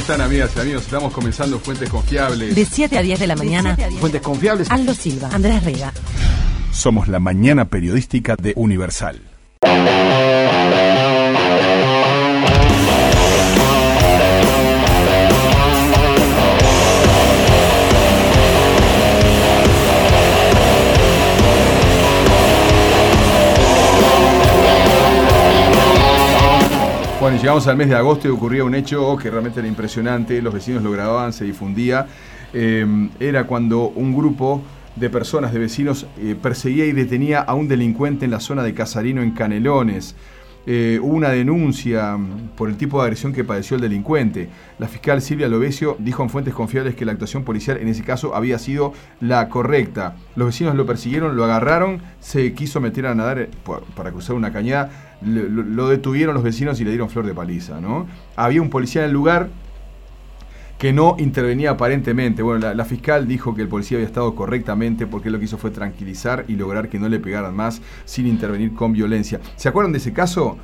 están, amigas y amigos? Estamos comenzando Fuentes Confiables. De 7 a 10 de la mañana. Fuentes Confiables. Aldo Silva, Andrés Rega. Somos la mañana periodística de Universal. Bueno, y llegamos al mes de agosto y ocurría un hecho que realmente era impresionante. Los vecinos lo grababan, se difundía. Era cuando un grupo de personas, de vecinos, perseguía y detenía a un delincuente en la zona de Casarino, en Canelones. Hubo una denuncia por el tipo de agresión que padeció el delincuente. La fiscal Silvia Lovesio dijo en Fuentes Confiables que la actuación policial en ese caso había sido la correcta. Los vecinos lo persiguieron, lo agarraron, se quiso meter a nadar para cruzar una cañada, lo detuvieron los vecinos y le dieron flor de paliza, ¿no? Había un policía en el lugar que no intervenía aparentemente. Bueno, la fiscal dijo que el policía había estado correctamente porque lo que hizo fue tranquilizar y lograr que no le pegaran más sin intervenir con violencia. ¿Se acuerdan de ese caso?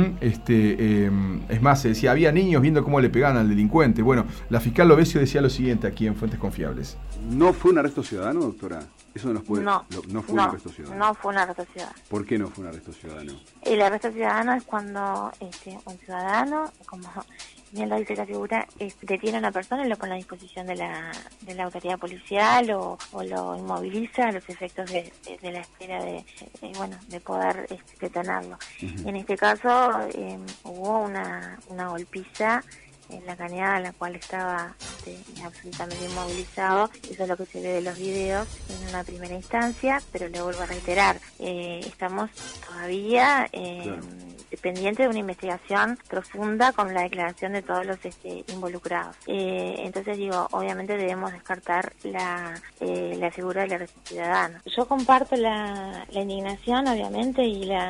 Es más, se decía, había niños viendo cómo le pegaban al delincuente. Bueno, la fiscal Lovesio decía lo siguiente aquí en Fuentes Confiables. ¿No fue un arresto ciudadano, doctora? Eso no nos puede... No fue un arresto ciudadano. No fue un arresto ciudadano. ¿Por qué no fue un arresto ciudadano? El arresto ciudadano es cuando un ciudadano, como bien lo dice la figura, detiene a una persona y lo pone a disposición de la autoridad policial o lo inmoviliza a los efectos de la espera de poder detenerlo. Uh-huh. En este caso hubo una golpiza en la cañada, en la cual estaba absolutamente inmovilizado. Eso es lo que se ve de los videos en una primera instancia, pero le vuelvo a reiterar, estamos todavía pendientes de una investigación profunda con la declaración de todos los involucrados. Entonces digo, obviamente debemos descartar la figura del arresto ciudadano. Yo comparto la indignación, obviamente,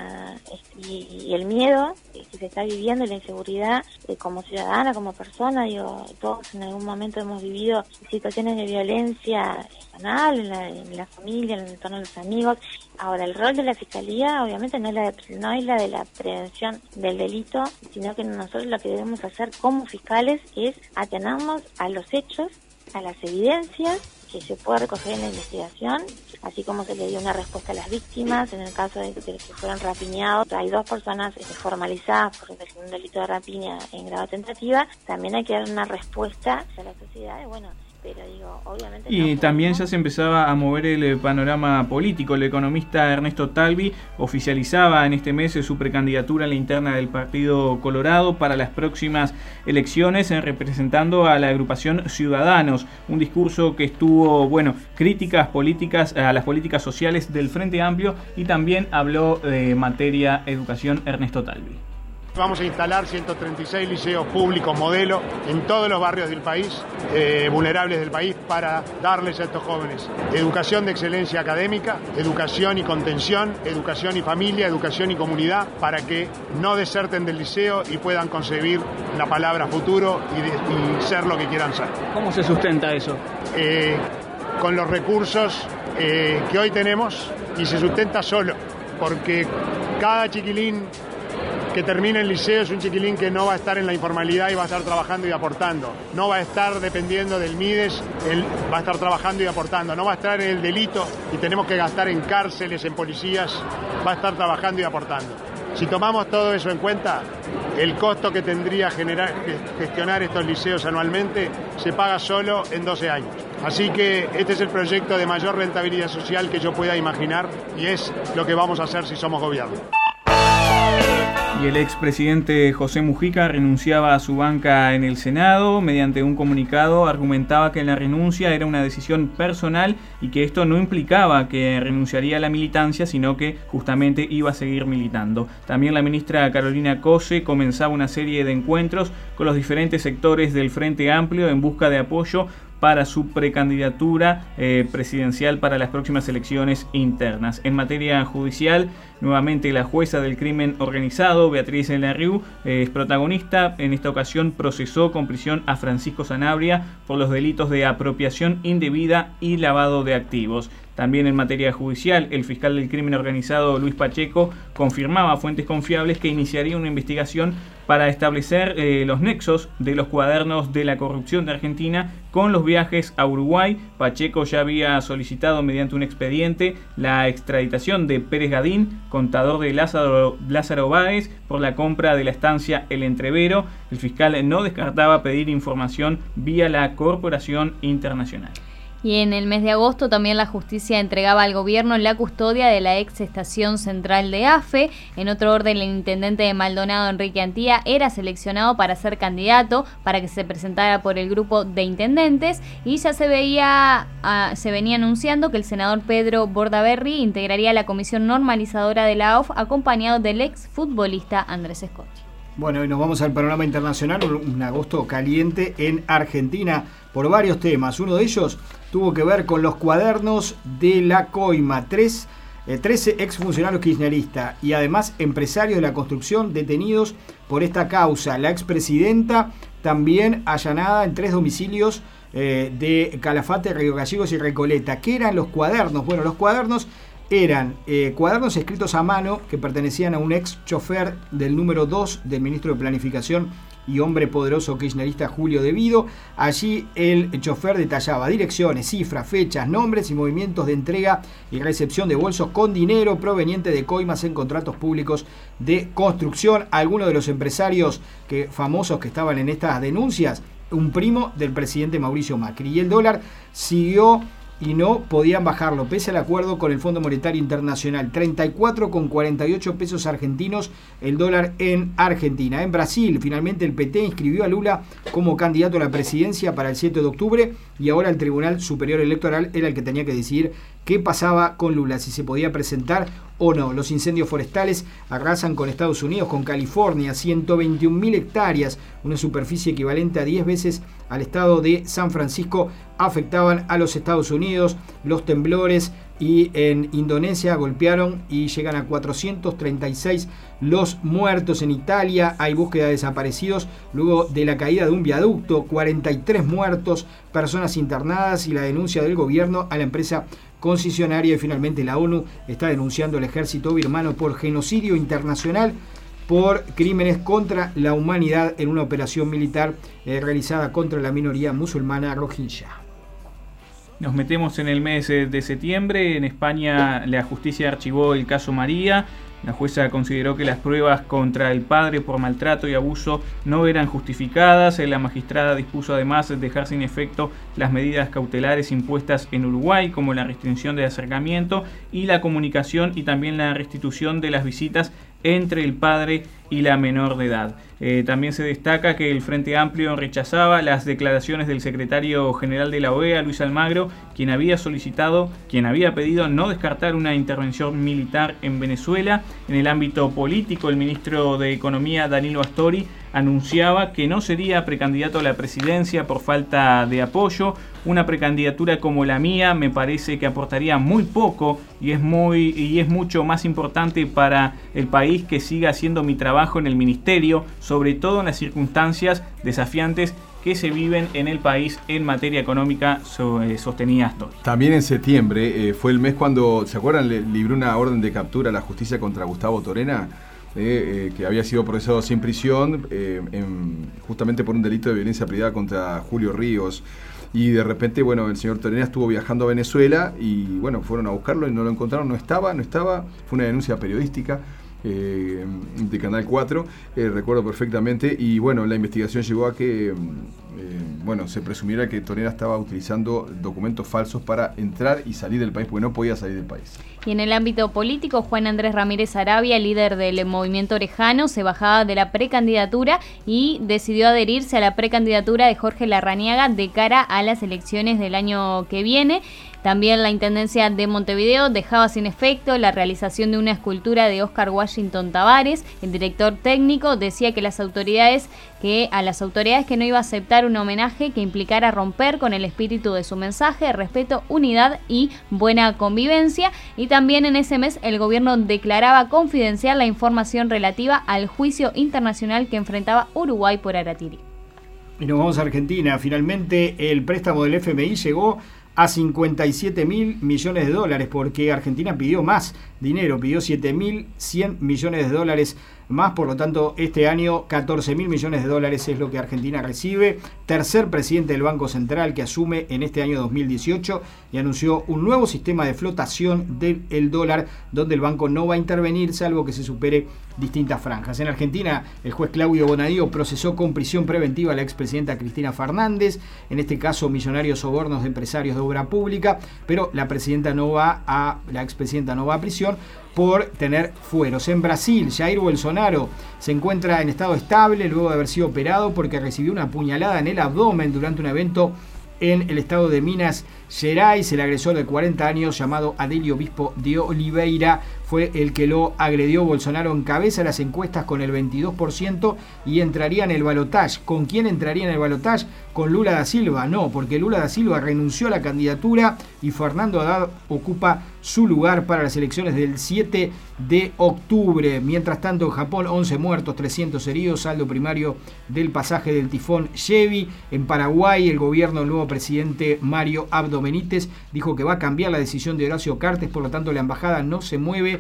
y el miedo que se está viviendo, la inseguridad como ciudadana, como persona. Digo, todos en algún momento hemos vivido situaciones de violencia personal, en la familia, en el entorno de los amigos. Ahora, el rol de la Fiscalía, obviamente, no es la de la prevención del delito, sino que nosotros lo que debemos hacer como fiscales es atenernos a los hechos, a las evidencias que se puede recoger en la investigación, así como se le dio una respuesta a las víctimas. En el caso de que fueron rapiñados, hay 2 personas formalizadas por un delito de rapiña en grado de tentativa. También hay que dar una respuesta a la sociedad, pero digo, obviamente... Y también ya se empezaba a mover el panorama político. El economista Ernesto Talvi oficializaba en este mes su precandidatura a la interna del Partido Colorado para las próximas elecciones, representando a la agrupación Ciudadanos. Un discurso que estuvo, críticas políticas a las políticas sociales del Frente Amplio, y también habló de materia educación Ernesto Talvi. Vamos a instalar 136 liceos públicos modelo en todos los barrios del país, vulnerables del país, para darles a estos jóvenes educación de excelencia académica, educación y contención, educación y familia, educación y comunidad, para que no deserten del liceo y puedan concebir la palabra futuro y ser lo que quieran ser. ¿Cómo se sustenta eso? Con los recursos que hoy tenemos, y se sustenta solo, porque cada chiquilín que termine el liceo es un chiquilín que no va a estar en la informalidad y va a estar trabajando y aportando. No va a estar dependiendo del MIDES, él va a estar trabajando y aportando. No va a estar en el delito y tenemos que gastar en cárceles, en policías, va a estar trabajando y aportando. Si tomamos todo eso en cuenta, el costo que tendría gestionar estos liceos anualmente se paga solo en 12 años. Así que este es el proyecto de mayor rentabilidad social que yo pueda imaginar, y es lo que vamos a hacer si somos gobierno. Y el expresidente José Mujica renunciaba a su banca en el Senado. Mediante un comunicado argumentaba que la renuncia era una decisión personal y que esto no implicaba que renunciaría a la militancia, sino que justamente iba a seguir militando. También la ministra Carolina Cose comenzaba una serie de encuentros con los diferentes sectores del Frente Amplio en busca de apoyo para su precandidatura presidencial para las próximas elecciones internas. En materia judicial, nuevamente la jueza del crimen organizado, Beatriz Larriu, es protagonista. En esta ocasión procesó con prisión a Francisco Sanabria por los delitos de apropiación indebida y lavado de activos. También en materia judicial, el fiscal del crimen organizado, Luis Pacheco, confirmaba a fuentes confiables que iniciaría una investigación para establecer los nexos de los cuadernos de la corrupción de Argentina con los viajes a Uruguay. Pacheco ya había solicitado mediante un expediente la extraditación de Pérez Gadín, contador de Lázaro Báez, por la compra de la estancia El Entrevero. El fiscal no descartaba pedir información vía la Corporación Internacional. Y en el mes de agosto también la justicia entregaba al gobierno la custodia de la ex estación central de AFE. En otro orden, el intendente de Maldonado, Enrique Antía, era seleccionado para ser candidato, para que se presentara por el grupo de intendentes, y ya se venía anunciando que el senador Pedro Bordaberry integraría la comisión normalizadora de la AUF, acompañado del ex futbolista Andrés Scotti. Bueno, y nos vamos al panorama internacional, un agosto caliente en Argentina por varios temas. Uno de ellos tuvo que ver con los cuadernos de la coima. 13 exfuncionarios kirchneristas y además empresarios de la construcción detenidos por esta causa. La expresidenta también allanada en 3 domicilios de Calafate, Río Gallegos y Recoleta. ¿Qué eran los cuadernos? Bueno, los cuadernos eran cuadernos escritos a mano que pertenecían a un ex chofer del número 2 del ministro de Planificación y hombre poderoso kirchnerista Julio De Vido. Allí el chofer detallaba direcciones, cifras, fechas, nombres y movimientos de entrega y recepción de bolsos con dinero proveniente de coimas en contratos públicos de construcción. Algunos de los empresarios famosos que estaban en estas denuncias, un primo del presidente Mauricio Macri. Y el dólar siguió y no podían bajarlo, pese al acuerdo con el Fondo Monetario Internacional. 34,48 pesos argentinos el dólar en Argentina. En Brasil, finalmente el PT inscribió a Lula como candidato a la presidencia para el 7 de octubre y ahora el Tribunal Superior Electoral era el que tenía que decidir qué pasaba con Lula, si se podía presentar o no. Los incendios forestales arrasan con Estados Unidos, con California, 121.000 hectáreas, una superficie equivalente a 10 veces al estado de San Francisco, afectaban a los Estados Unidos. Los temblores y en Indonesia golpearon y llegan a 436 los muertos. En Italia hay búsqueda de desaparecidos luego de la caída de un viaducto, 43 muertos, personas internadas y la denuncia del gobierno a la empresa concesionaria. Y finalmente la ONU está denunciando al ejército birmano por genocidio internacional por crímenes contra la humanidad en una operación militar realizada contra la minoría musulmana rohingya. Nos metemos en el mes de septiembre. En España la justicia archivó el caso María. La jueza consideró que las pruebas contra el padre por maltrato y abuso no eran justificadas. La magistrada dispuso además dejar sin efecto las medidas cautelares impuestas en Uruguay, como la restricción de acercamiento y la comunicación, y también la restitución de las visitas entre el padre y la menor de edad. También se destaca que el Frente Amplio rechazaba las declaraciones del secretario general de la OEA, Luis Almagro, quien había pedido no descartar una intervención militar en Venezuela. En el ámbito político, el ministro de Economía, Danilo Astori, anunciaba que no sería precandidato a la presidencia por falta de apoyo. Una precandidatura como la mía me parece que aportaría muy poco y es mucho más importante para el país que siga haciendo mi trabajo en el ministerio, sobre todo en las circunstancias desafiantes que se viven en el país en materia económica, sostenía Astori. También en septiembre fue el mes cuando, ¿se acuerdan? Le libró una orden de captura a la justicia contra Gustavo Torena, que había sido procesado sin prisión justamente por un delito de violencia privada contra Julio Ríos. Y de repente, bueno, el señor Torena estuvo viajando a Venezuela y, bueno, fueron a buscarlo y no lo encontraron, no estaba, fue una denuncia periodística de Canal 4, recuerdo perfectamente, y bueno, la investigación llegó a que se presumiera que Torena estaba utilizando documentos falsos para entrar y salir del país, porque no podía salir del país. Y en el ámbito político, Juan Andrés Ramírez Arabia, líder del Movimiento Orejano, se bajaba de la precandidatura y decidió adherirse a la precandidatura de Jorge Larrañaga de cara a las elecciones del año que viene. También la Intendencia de Montevideo dejaba sin efecto la realización de una escultura de Oscar Washington Tavares. El director técnico decía que a las autoridades que no iba a aceptar un homenaje que implicara romper con el espíritu de su mensaje, respeto, unidad y buena convivencia. Y también en ese mes el gobierno declaraba confidencial la información relativa al juicio internacional que enfrentaba Uruguay por Aratiri. Y nos vamos a Argentina. Finalmente el préstamo del FMI llegó a 57.000 millones de dólares, porque Argentina pidió más dinero, pidió 7.100 millones de dólares más, por lo tanto este año 14.000 millones de dólares es lo que Argentina recibe. Tercer presidente del Banco Central que asume en este año 2018 y anunció un nuevo sistema de flotación del dólar, donde el banco no va a intervenir salvo que se supere distintas franjas. En Argentina, el juez Claudio Bonadío procesó con prisión preventiva a la expresidenta Cristina Fernández, en este caso millonarios sobornos de empresarios de obra pública, pero la expresidenta no va a prisión por tener fueros. En Brasil, Jair Bolsonaro se encuentra en estado estable luego de haber sido operado porque recibió una puñalada en el abdomen durante un evento en el estado de Minas Gerais. El agresor de 40 años llamado Adélio Bispo de Oliveira fue el que lo agredió. Bolsonaro encabeza las encuestas con el 22% y entraría en el balotaje. ¿Con quién entraría en el balotaje? ¿Con Lula da Silva? No, porque Lula da Silva renunció a la candidatura y Fernando Haddad ocupa su lugar para las elecciones del 7 de octubre. Mientras tanto, en Japón, 11 muertos, 300 heridos, saldo primario del pasaje del tifón Jebi. En Paraguay, el gobierno del nuevo presidente Mario Abdo Benítez dijo que va a cambiar la decisión de Horacio Cartes, por lo tanto la embajada no se mueve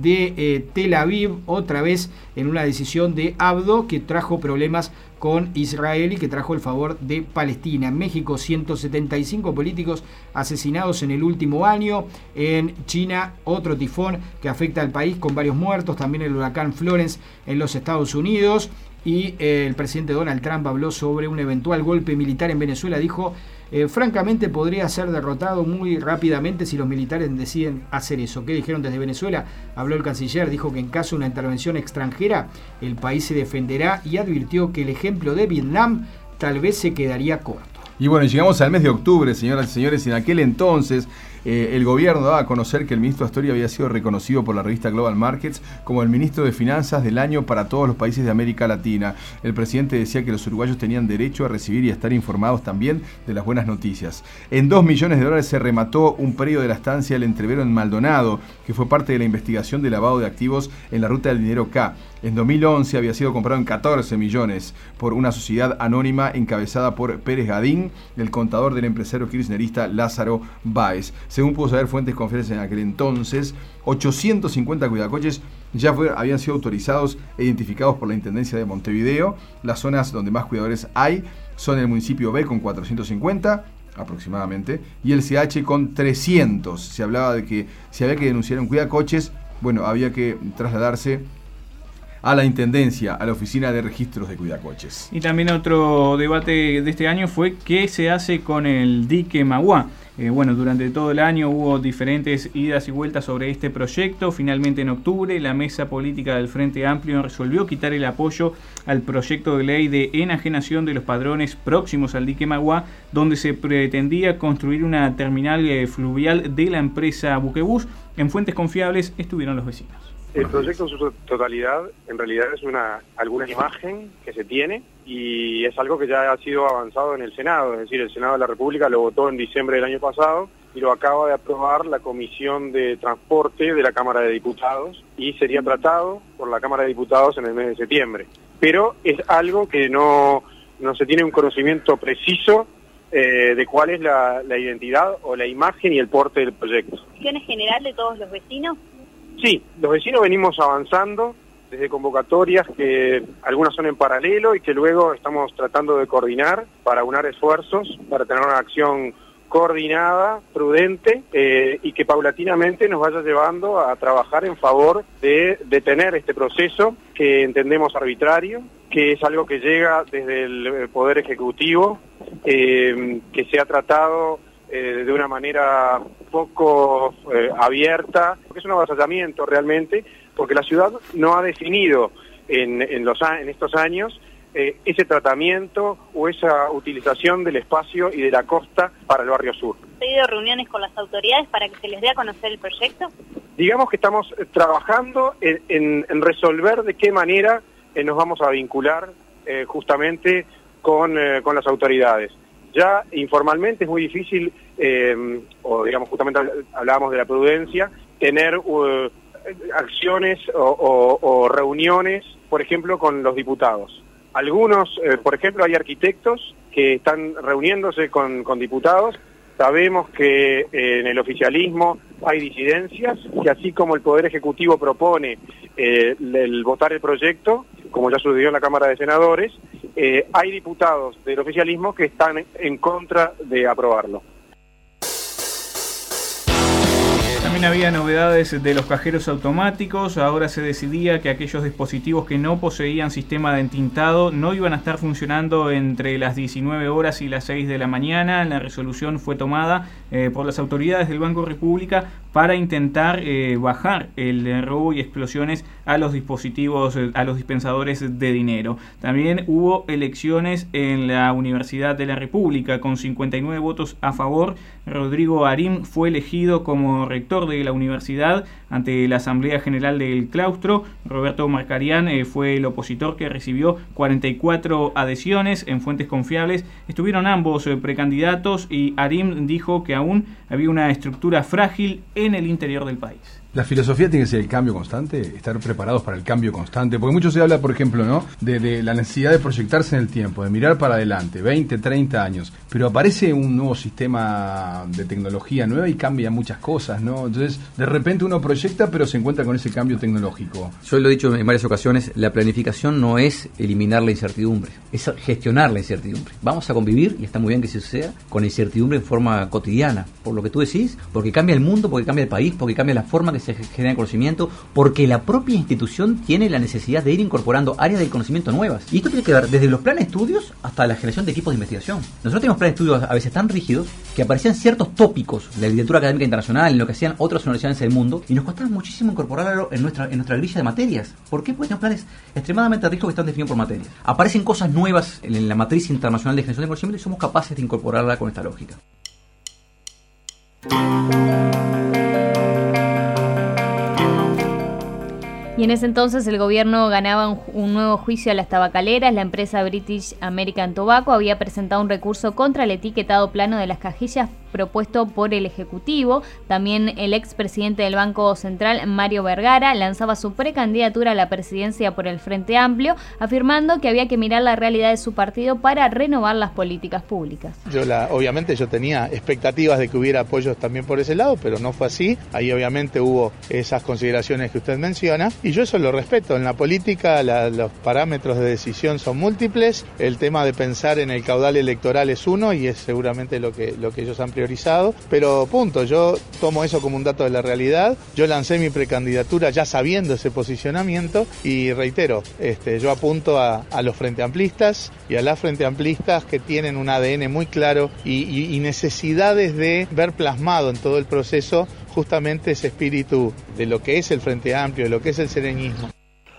de Tel Aviv, otra vez en una decisión de Abdo que trajo problemas con Israel y que trajo el favor de Palestina. En México, 175 políticos asesinados en el último año. En China, otro tifón que afecta al país con varios muertos. También el huracán Florence en los Estados Unidos. Y el presidente Donald Trump habló sobre un eventual golpe militar en Venezuela. Dijo, francamente podría ser derrotado muy rápidamente si los militares deciden hacer eso. ¿Qué dijeron desde Venezuela? Habló el canciller, dijo que en caso de una intervención extranjera el país se defenderá y advirtió que el ejemplo de Vietnam tal vez se quedaría corto. Y bueno, llegamos al mes de octubre, señoras y señores, y en aquel entonces el gobierno daba a conocer que el ministro Astori había sido reconocido por la revista Global Markets como el ministro de Finanzas del año para todos los países de América Latina. El presidente decía que los uruguayos tenían derecho a recibir y a estar informados también de las buenas noticias. En 2 millones de dólares se remató un predio de la estancia El Entrevero en Maldonado, que fue parte de la investigación de lavado de activos en la ruta del dinero K. En 2011 había sido comprado en 14 millones por una sociedad anónima encabezada por Pérez Gadín, el contador del empresario kirchnerista Lázaro Báez. Según pudo saber fuentes confiables en aquel entonces, 850 cuidacoches ya habían sido autorizados e identificados por la Intendencia de Montevideo. Las zonas donde más cuidadores hay son el municipio B con 450 aproximadamente y el CH con 300. Se hablaba de que si había que denunciar un cuidacoches, bueno, había que trasladarse a la Intendencia, a la Oficina de Registros de Cuidacoches. Y también otro debate de este año fue qué se hace con el dique Magua. Bueno, durante todo el año hubo diferentes idas y vueltas sobre este proyecto. Finalmente en octubre la mesa política del Frente Amplio resolvió quitar el apoyo al proyecto de ley de enajenación de los padrones próximos al dique Magua, donde se pretendía construir una terminal fluvial de la empresa Buquebus. En fuentes confiables estuvieron los vecinos. El proyecto en su totalidad en realidad es alguna imagen que se tiene y es algo que ya ha sido avanzado en el Senado, es decir, el Senado de la República lo votó en diciembre del año pasado y lo acaba de aprobar la Comisión de Transporte de la Cámara de Diputados y sería tratado por la Cámara de Diputados en el mes de septiembre. Pero es algo que no se tiene un conocimiento preciso de cuál es la identidad o la imagen y el porte del proyecto. ¿En general de todos los vecinos? Sí, los vecinos venimos avanzando desde convocatorias que algunas son en paralelo y que luego estamos tratando de coordinar para unar esfuerzos, para tener una acción coordinada, prudente y que paulatinamente nos vaya llevando a trabajar en favor de detener este proceso que entendemos arbitrario, que es algo que llega desde el Poder Ejecutivo, que se ha tratado de una manera poco abierta, porque es un avasallamiento realmente, porque la ciudad no ha definido en estos años ese tratamiento o esa utilización del espacio y de la costa para el barrio sur. ¿Ha tenido reuniones con las autoridades para que se les dé a conocer el proyecto? Digamos que estamos trabajando en resolver de qué manera nos vamos a vincular justamente con las autoridades. Ya informalmente es muy difícil, o digamos justamente hablábamos de la prudencia, tener acciones o reuniones, por ejemplo, con los diputados. Algunos, por ejemplo, hay arquitectos que están reuniéndose con diputados. Sabemos que en el oficialismo hay disidencias, que así como el Poder Ejecutivo propone el votar el proyecto, como ya sucedió en la Cámara de Senadores, hay diputados del oficialismo que están en contra de aprobarlo. También había novedades de los cajeros automáticos. Ahora se decidía que aquellos dispositivos que no poseían sistema de entintado no iban a estar funcionando entre las 19 horas y las 6 de la mañana. La resolución fue tomada por las autoridades del Banco República para intentar bajar el robo y explosiones a los dispositivos, a los dispensadores de dinero. También hubo elecciones en la Universidad de la República. Con 59 votos a favor, Rodrigo Arim fue elegido como rector de la universidad ante la Asamblea General del Claustro. Roberto Marcarián fue el opositor, que recibió 44 adhesiones. En fuentes confiables estuvieron ambos precandidatos y Arim dijo que aún había una estructura frágil en el interior del país. La filosofía tiene que ser el cambio constante, estar preparados para el cambio constante, porque mucho se habla, por ejemplo, ¿no?, de la necesidad de proyectarse en el tiempo, de mirar para adelante, 20, 30 años, pero aparece un nuevo sistema de tecnología nueva y cambia muchas cosas, ¿no? Entonces, de repente uno proyecta, pero se encuentra con ese cambio tecnológico. Yo lo he dicho en varias ocasiones, la planificación no es eliminar la incertidumbre, es gestionar la incertidumbre. Vamos a convivir, y está muy bien que se suceda, con la incertidumbre en forma cotidiana, por lo que tú decís, porque cambia el mundo, porque cambia el país, porque cambia la forma que se genera conocimiento, porque la propia institución tiene la necesidad de ir incorporando áreas del conocimiento nuevas. Y esto tiene que ver desde los planes de estudios hasta la generación de equipos de investigación. Nosotros tenemos planes de estudios a veces tan rígidos que aparecían ciertos tópicos de la literatura académica internacional, en lo que hacían otras universidades del mundo, y nos costaba muchísimo incorporarlo en nuestra grilla de materias. ¿Por qué? Porque tenemos planes extremadamente rígidos que están definidos por materias. Aparecen cosas nuevas en la matriz internacional de generación de conocimiento y somos capaces de incorporarla con esta lógica. Y en ese entonces el gobierno ganaba un nuevo juicio a las tabacaleras. La empresa British American Tobacco había presentado un recurso contra el etiquetado plano de las cajías propuesto por el Ejecutivo. También el expresidente del Banco Central, Mario Vergara, lanzaba su precandidatura a la presidencia por el Frente Amplio, afirmando que había que mirar la realidad de su partido para renovar las políticas públicas. Obviamente yo tenía expectativas de que hubiera apoyos también por ese lado, pero no fue así. Ahí obviamente hubo esas consideraciones que usted menciona y yo eso lo respeto. En la política los parámetros de decisión son múltiples, el tema de pensar en el caudal electoral es uno y es seguramente lo que ellos han priorizado, pero punto, yo tomo eso como un dato de la realidad. Yo lancé mi precandidatura ya sabiendo ese posicionamiento y reitero, yo apunto a los frente amplistas y a las frente amplistas que tienen un ADN muy claro y necesidades de ver plasmado en todo el proceso justamente ese espíritu de lo que es el Frente Amplio, de lo que es el sereñismo.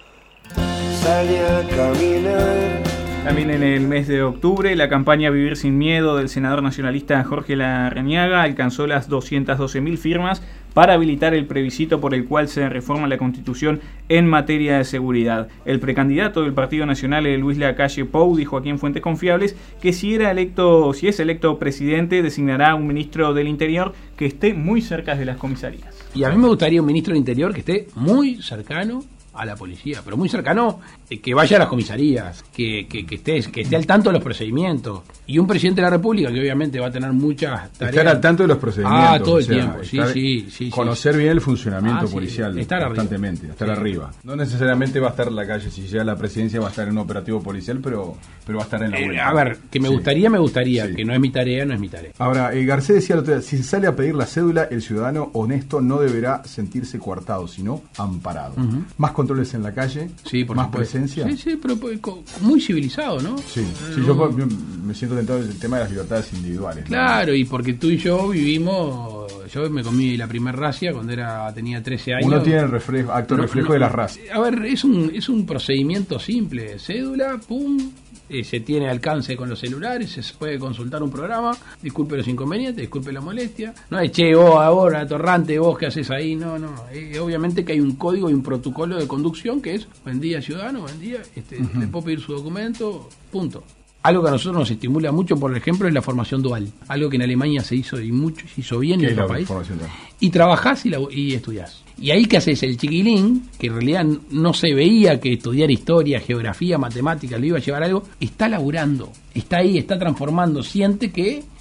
Sale a caminar. También en el mes de octubre, la campaña Vivir sin Miedo del senador nacionalista Jorge Larrañaga alcanzó las 212.000 firmas para habilitar el plebiscito por el cual se reforma la Constitución en materia de seguridad. El precandidato del Partido Nacional, Luis Lacalle Pou, dijo aquí en fuentes confiables que si es electo presidente, designará a un ministro del Interior que esté muy cerca de las comisarías. Y a mí me gustaría un ministro del Interior que esté muy cercano a la policía, pero muy cercano, que vaya a las comisarías, que esté al tanto de los procedimientos, y un presidente de la República que obviamente va a tener muchas tareas. Estar al tanto de los procedimientos. Todo el tiempo, sí. Conocer bien el funcionamiento policial, estar constantemente, estar arriba. No necesariamente va a estar en la calle, si llega a la presidencia va a estar en un operativo policial, pero va a estar en la vuelta. A ver, que me gustaría, que no es mi tarea, Ahora, Garcés decía el otro día, si sale a pedir la cédula, el ciudadano honesto no deberá sentirse coartado, sino amparado. Más controles en la calle, más presencia. Sí, pero muy civilizado, ¿no? Sí, yo me siento tentado del tema de las libertades individuales. Claro, ¿no? Y porque tú y yo vivimos, yo me comí la primer racia cuando tenía 13 años. Uno tiene el reflejo de las racias. A ver, es un procedimiento simple, cédula, pum. Se tiene alcance con los celulares, se puede consultar un programa, disculpe los inconvenientes, disculpe la molestia. No es, vos ahora, atorrante, vos, ¿qué haces ahí? No. Obviamente que hay un código y un protocolo de conducción que es, buen día ciudadano, buen día, le puedo pedir su documento, punto. Algo que a nosotros nos estimula mucho, por ejemplo, es la formación dual. Algo que en Alemania se hizo bien en otro país. Y trabajás y estudiás. Y ahí, ¿qué haces? El chiquilín, que en realidad no se veía que estudiar historia, geografía, matemáticas, le iba a llevar algo, está laburando, está ahí, está transformando, siente que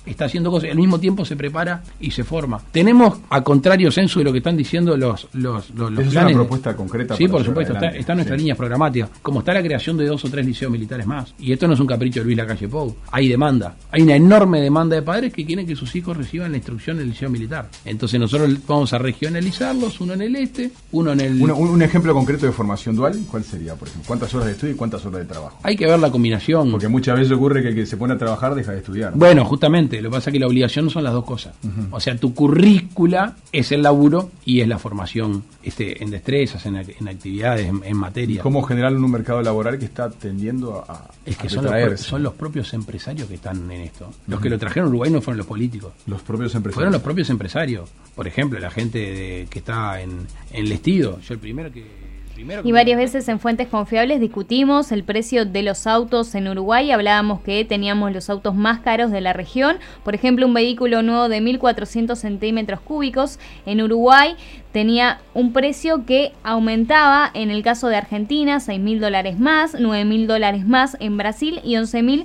está haciendo cosas, al mismo tiempo se prepara y se forma. Tenemos, a contrario censo de lo que están diciendo los planes. Es una propuesta concreta. Sí, por supuesto, está en nuestras líneas programáticas, como está la creación de 2 o 3 liceos militares más. Y esto no es un capricho de Luis Lacalle Pou, hay demanda, hay una enorme demanda de padres que quieren que sus hijos reciban la instrucción del liceo militar. Entonces nosotros vamos a regionalizarlos, uno en el este, uno en el... Un ejemplo concreto de formación dual, ¿cuál sería, por ejemplo? ¿Cuántas horas de estudio y cuántas horas de trabajo? Hay que ver la combinación. Porque muchas veces ocurre que el que se pone a trabajar deja de estudiar. Bueno, justamente, lo que pasa es que la obligación no son las dos cosas. O sea, tu currícula es el laburo y es la formación en destrezas, en actividades, en materia. ¿Cómo generar un mercado laboral que está tendiendo a son los propios empresarios que están en esto. Los que lo trajeron a Uruguay no fueron los políticos. Los propios empresarios. Fueron los propios empresarios. Por ejemplo, la gente que está en Lestido. Yo el primero que... Y varias veces en Fuentes Confiables discutimos el precio de los autos en Uruguay. Hablábamos que teníamos los autos más caros de la región. Por ejemplo, un vehículo nuevo de 1.400 centímetros cúbicos en Uruguay tenía un precio que aumentaba en el caso de Argentina, $6.000 más, $9.000 más en Brasil y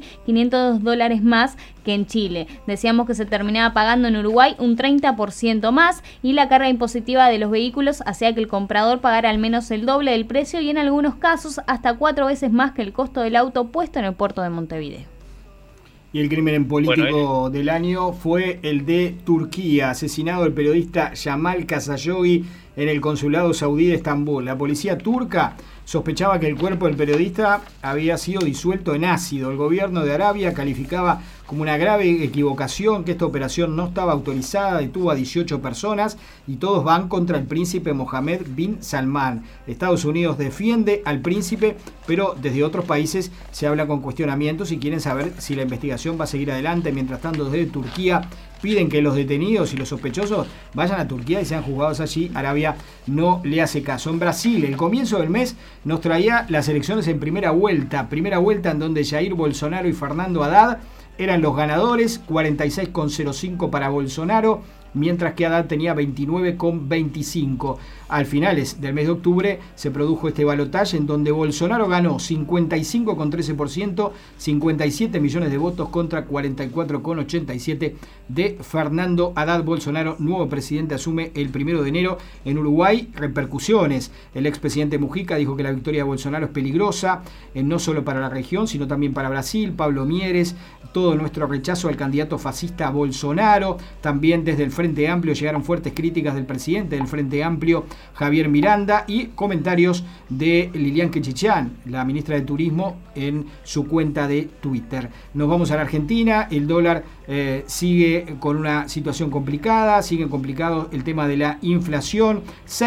$11.500 más que en Chile. Decíamos que se terminaba pagando en Uruguay un 30% más y la carga impositiva de los vehículos hacía que el comprador pagara al menos el doble del precio y en algunos casos hasta 4 veces más que el costo del auto puesto en el puerto de Montevideo. Y el crimen político del año fue el de Turquía, asesinado el periodista Jamal Khashoggi en el consulado saudí de Estambul. La policía turca sospechaba que el cuerpo del periodista había sido disuelto en ácido. El gobierno de Arabia calificaba como una grave equivocación que esta operación no estaba autorizada, detuvo a 18 personas y todos van contra el príncipe Mohammed bin Salman. Estados Unidos defiende al príncipe, pero desde otros países se habla con cuestionamientos y quieren saber si la investigación va a seguir adelante. Mientras tanto, desde Turquía piden que los detenidos y los sospechosos vayan a Turquía y sean juzgados allí. Arabia no le hace caso. En Brasil, el comienzo del mes nos traía las elecciones en primera vuelta en donde Jair Bolsonaro y Fernando Haddad eran los ganadores, 46,05 para Bolsonaro, mientras que Haddad tenía 29,25. Al finales del mes de octubre se produjo este balotaje en donde Bolsonaro ganó 55,13%, 57 millones de votos contra 44,87 de Fernando Haddad. Bolsonaro, nuevo presidente, asume el 1 de enero. En Uruguay, repercusiones. El expresidente Mujica dijo que la victoria de Bolsonaro es peligrosa, no solo para la región, sino también para Brasil. Pablo Mieres, todo nuestro rechazo al candidato fascista Bolsonaro. También desde el Frente Amplio llegaron fuertes críticas del presidente del Frente Amplio, Javier Miranda, y comentarios de Lilian Quechichán, la ministra de Turismo, en su cuenta de Twitter. Nos vamos a la Argentina. El dólar sigue con una situación complicada, sigue complicado el tema de la inflación,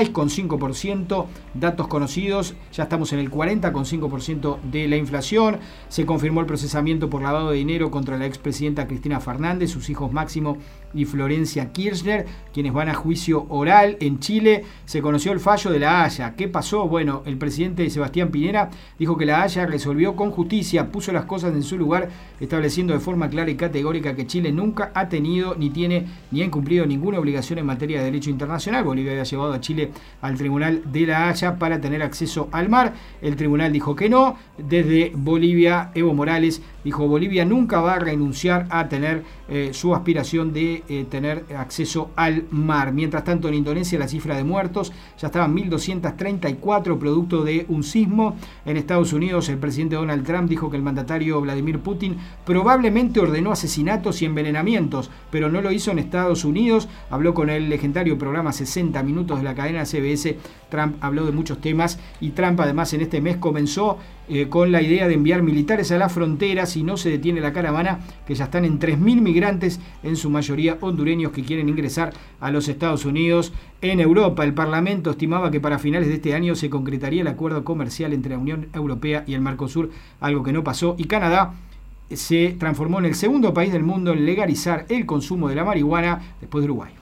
6,5%, datos conocidos, ya estamos en el 40,5% de la inflación. Se confirmó el procesamiento por lavado de dinero contra la expresidenta Cristina Fernández, sus hijos Máximo y Florencia Kirchner, quienes van a juicio oral en Chile. Se conoció el fallo de La Haya. ¿Qué pasó? Bueno, el presidente Sebastián Pinera dijo que La Haya resolvió con justicia, puso las cosas en su lugar, estableciendo de forma clara y categórica que Chile nunca ha tenido, ni tiene, ni ha incumplido ninguna obligación en materia de derecho internacional. Bolivia había llevado a Chile al Tribunal de La Haya para tener acceso al mar. El tribunal dijo que no. Desde Bolivia, Evo Morales dijo: Bolivia nunca va a renunciar a tener su aspiración de tener acceso al mar. Mientras tanto, en Indonesia la cifra de muertos ya estaban 1.234 producto de un sismo. En Estados Unidos, el presidente Donald Trump dijo que el mandatario Vladimir Putin probablemente ordenó asesinatos y envenenamientos, pero no lo hizo en Estados Unidos. Habló con el legendario programa 60 Minutos de la cadena CBS. Trump habló de muchos temas y Trump además en este mes comenzó con la idea de enviar militares a las fronteras si no se detiene la caravana, que ya están en 3.000 migrantes, en su mayoría hondureños, que quieren ingresar a los Estados Unidos. En Europa, el Parlamento estimaba que para finales de este año se concretaría el acuerdo comercial entre la Unión Europea y el Mercosur, algo que no pasó, y Canadá se transformó en el segundo país del mundo en legalizar el consumo de la marihuana después de Uruguay.